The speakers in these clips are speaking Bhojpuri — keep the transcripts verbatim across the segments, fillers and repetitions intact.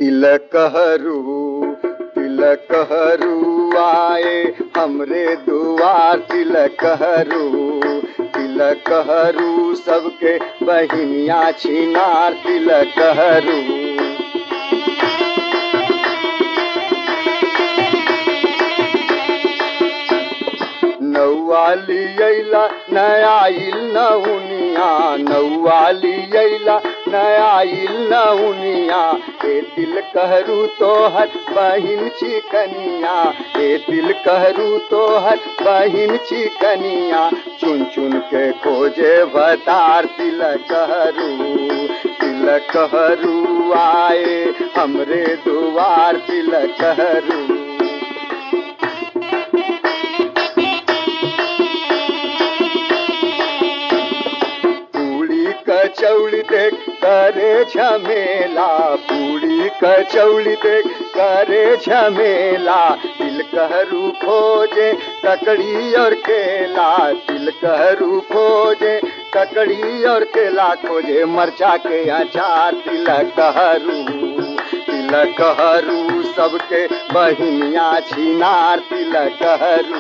तिलकहरू तिलकहरू आए हमरे दुआर तिलकहरू तिलकहरू सबके बहिनिया छिनार तिलकहरू नौवाली अइला नयाइल नहुनिया नौवाली अइला नयाइल नहुनिया ए तिलकहरू तोहर बहिन चिकनिया ए तिलकहरू तोहर बहिन चिकनिया चुन चुन के खोजे भतार तिलकहरू तिलकहरू आए हमरे दुआर तिलकहरू कचौड़ी देख करे झमेला पूड़ी कचौड़ी देख करे झमेला तिलकहरू खोजे ककड़ी और केला तिलकहरू खोजे ककड़ी और केला खोजे मरचा के अचार तिलकहरू तिलकहरू सबके बहिनिया छिनार तिलकहरू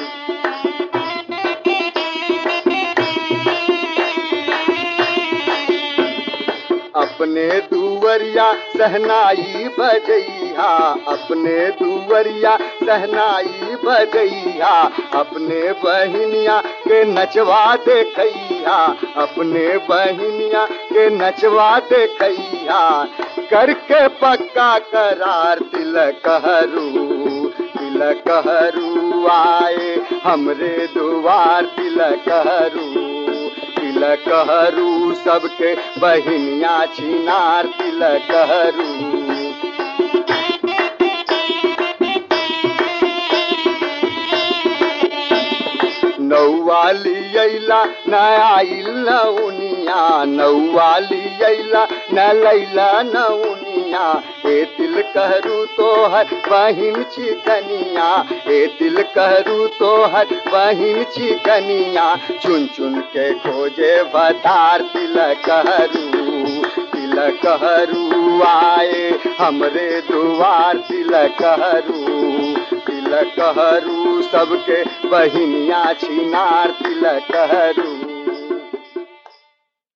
अपने दुवरिया सहनाई बजैया अपने दुवरिया सहनाई बजैया अपने बहिनिया के नचवा देखैया अपने बहिनिया के नचवा देखैया करके पक्का करार तिलकहरू तिलकहरू आए हमरे दुआर तिलकहरू तिलकहरू सबके बहिनिया छिनार तिलकहरू नौवाली अइला नयाइल नहुनिया नौवाली अइला न लैला नहुनिया ए तिलकहरू तोहर बहिन चिकनिया ए तिलकहरू तोहर बहिन चिकनिया चुन चुन के खोजे भतार तिलकहरू तिलकहरू आए हमरे दुआर तिलकहरू तिलकहरू सबके बहिनिया छिनार तिलकहरू